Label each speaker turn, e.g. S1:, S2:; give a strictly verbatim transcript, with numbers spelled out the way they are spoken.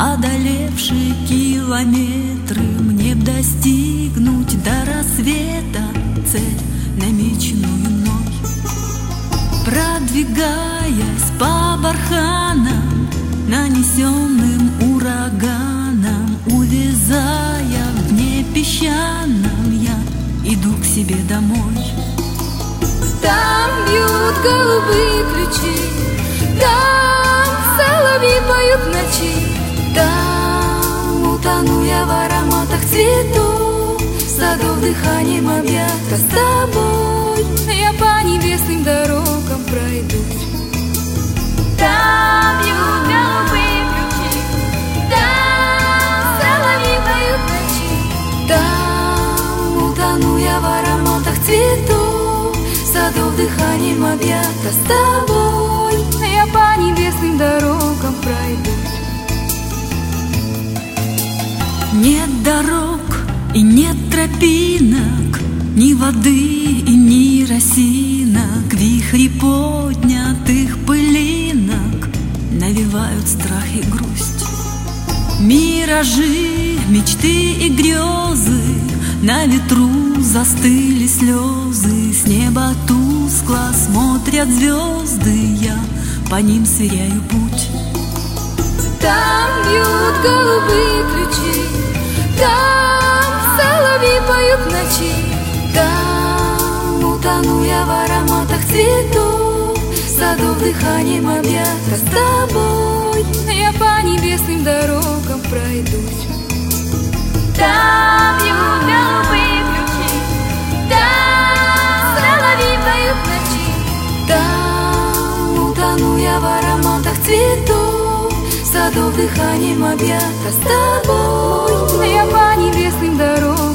S1: одолевшие километры, мне б достигнуть до рассвета цель, намеченную мной. Продвигаясь по барханам, нанесенным ураганом, увязая в дне песчаном, я иду к себе домой.
S2: Там бьют голубые ключи, там соловьи поют в ночи, там утону я в ароматах цветов, садов дыханием объята. С тобой я по небесным дорогам пройдусь. Там бьют голубые ключи, там соловьи поют в ночи, там утону я в ароматах цветов, садов дыханием объята. С тобой я по небесным дорогам пройдусь.
S1: Нет дорог и нет тропинок, ни воды и ни росинок, вихри поднятых пылинок навевают страх и грусть. Миражи, мечты и грезы, на ветру застыли слезы, с неба тускло смотрят звезды, я по ним сверяю путь.
S2: Там бьют голубые ключи, там соловьи поют в ночи, там утону я в ароматах цветов, садов дыханием объята. С тобой я по небесным дорогам пройдусь. Там бьют голубые ключи, там соловьи поют в ночи, там утону я в ароматах цветов, садов дыханием объята. С тобой я по небесным дорогам